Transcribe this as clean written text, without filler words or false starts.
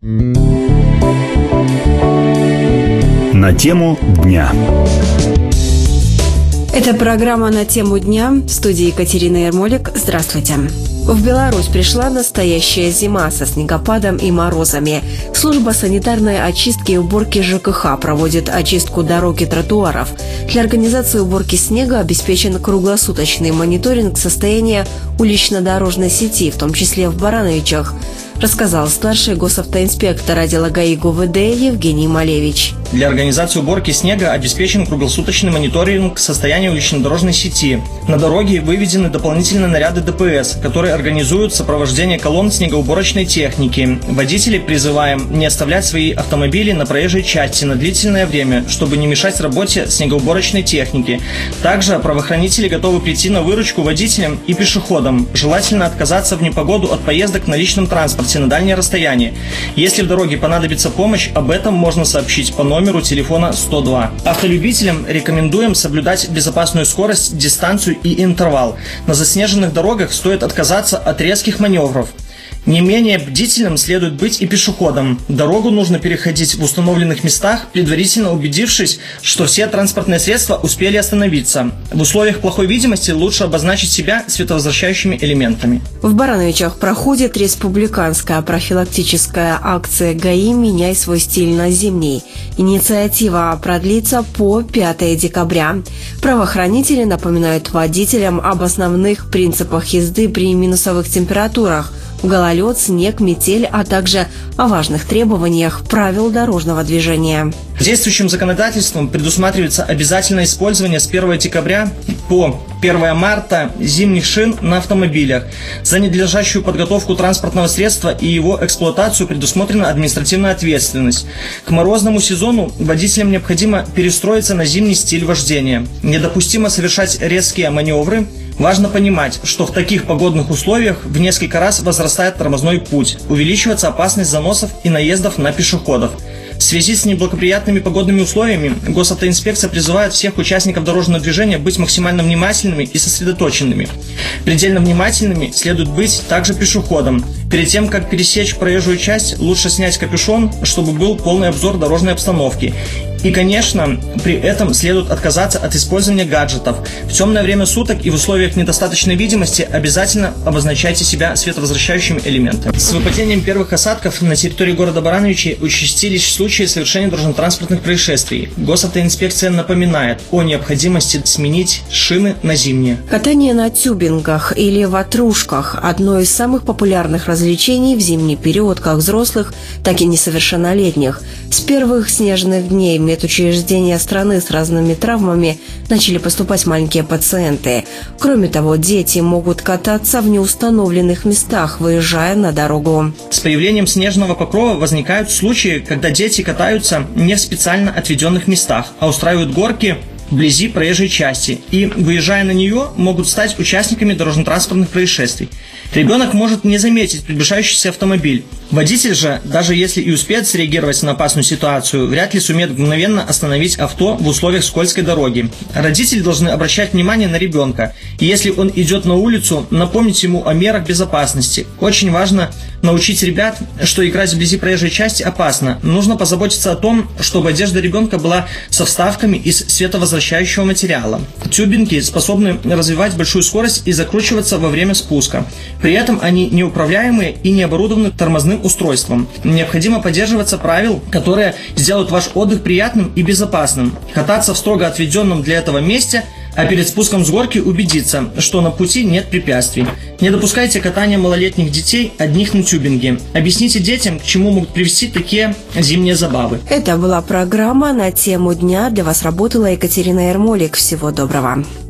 На тему дня. Это программа «На тему дня». В студии Екатерина Ермолик. Здравствуйте. В Беларусь пришла настоящая зима со снегопадом и морозами. Служба санитарной очистки и уборки ЖКХ проводит очистку дорог и тротуаров. Для организации уборки снега обеспечен круглосуточный мониторинг состояния улично-дорожной сети, в том числе в Барановичах, рассказал старший госавтоинспектор отдела ГАИ ГУВД Евгений Малевич. Для организации уборки снега обеспечен круглосуточный мониторинг состояния улично-дорожной сети. На дороге выведены дополнительные наряды ДПС, которые организуют сопровождение колонн снегоуборочной техники. Водителей призываем не оставлять свои автомобили на проезжей части на длительное время, чтобы не мешать работе снегоуборочной техники. Также правоохранители готовы прийти на выручку водителям и пешеходам. Желательно отказаться в непогоду от поездок на личном транспорте на дальнее расстояние. Если в дороге понадобится помощь, об этом можно сообщить по номеру телефона 102. Автолюбителям рекомендуем соблюдать безопасную скорость, дистанцию и интервал. На заснеженных дорогах стоит отказаться от резких маневров. Не менее бдительным следует быть и пешеходам. Дорогу нужно переходить в установленных местах, предварительно убедившись, что все транспортные средства успели остановиться. В условиях плохой видимости лучше обозначить себя световозвращающими элементами. В Барановичах проходит республиканская профилактическая акция ГАИ «Меняй свой стиль на зимний». Инициатива продлится по 5 декабря. Правоохранители напоминают водителям об основных принципах езды при минусовых температурах: гололед, снег, метель, а также о важных требованиях правил дорожного движения. Действующим законодательством предусматривается обязательное использование с 1 декабря по 1 марта зимних шин на автомобилях. За ненадлежащую подготовку транспортного средства и его эксплуатацию предусмотрена административная ответственность. К морозному сезону водителям необходимо перестроиться на зимний стиль вождения. Недопустимо совершать резкие маневры. Важно понимать, что в таких погодных условиях в несколько раз возрастает тормозной путь, увеличивается опасность заносов и наездов на пешеходов. В связи с неблагоприятными погодными условиями госавтоинспекция призывает всех участников дорожного движения быть максимально внимательными и сосредоточенными. Предельно внимательными следует быть также пешеходам. Перед тем, как пересечь проезжую часть, лучше снять капюшон, чтобы был полный обзор дорожной обстановки. И, конечно, при этом следует отказаться от использования гаджетов. В темное время суток и в условиях недостаточной видимости обязательно обозначайте себя световозвращающими элементами. С выпадением первых осадков на территории города Барановичи участились случаи совершения дорожно-транспортных происшествий. Госавтоинспекция напоминает о необходимости сменить шины на зимние. Катание на тюбингах или ватрушках – одно из самых популярных развлечений в зимний период как взрослых, так и несовершеннолетних. С первых снежных дней медучреждения страны с разными травмами начали поступать маленькие пациенты. Кроме того, дети могут кататься в неустановленных местах, выезжая на дорогу. С появлением снежного покрова возникают случаи, когда дети катаются не в специально отведенных местах, а устраивают горки вблизи проезжей части и, выезжая на нее, могут стать участниками дорожно-транспортных происшествий. Ребенок может не заметить приближающийся автомобиль. Водитель же, даже если и успеет среагировать на опасную ситуацию, вряд ли сумеет мгновенно остановить авто в условиях скользкой дороги. Родители должны обращать внимание на ребенка. И если он идет на улицу, напомнить ему о мерах безопасности. Очень важно научить ребят, что играть вблизи проезжей части опасно. Нужно позаботиться о том, чтобы одежда ребенка была со вставками из световозвращающего материала. Тюбинги способны развивать большую скорость и закручиваться во время спуска. При этом они неуправляемые и не оборудованы тормозным устройством. Необходимо поддерживаться правил, которые сделают ваш отдых приятным и безопасным. Кататься в строго отведенном для этого месте, а перед спуском с горки убедиться, что на пути нет препятствий. Не допускайте катания малолетних детей одних на тюбинге. Объясните детям, к чему могут привести такие зимние забавы. Это была программа «На тему дня». Для вас работала Екатерина Ермолик. Всего доброго.